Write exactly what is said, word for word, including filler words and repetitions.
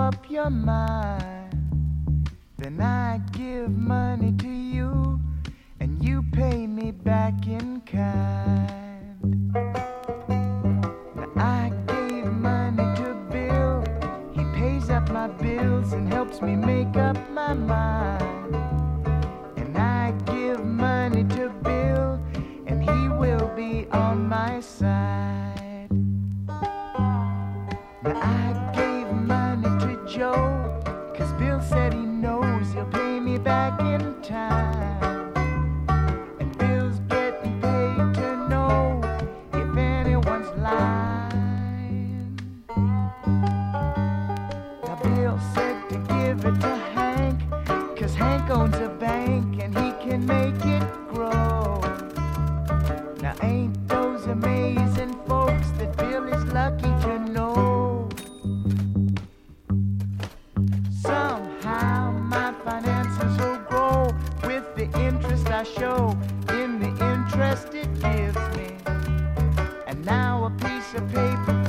up your mind, then I give money to you, and you pay me back in kind. Now I gave money to Bill, he pays up my bills and helps me make up my mind. And I give money to Bill, and he will be on my side. Now I gave money to Joe, cause Bill said he knows he'll pay me back in time. And Bill's getting paid to know if anyone's lying. Now Bill said to give it to Hank, cause Hank owns a bank and he can make it grow. Now ain't those amazing folks that Bill is lucky to know? Somehow my finances will grow with the interest I show in the interest it gives me. And now a piece of paper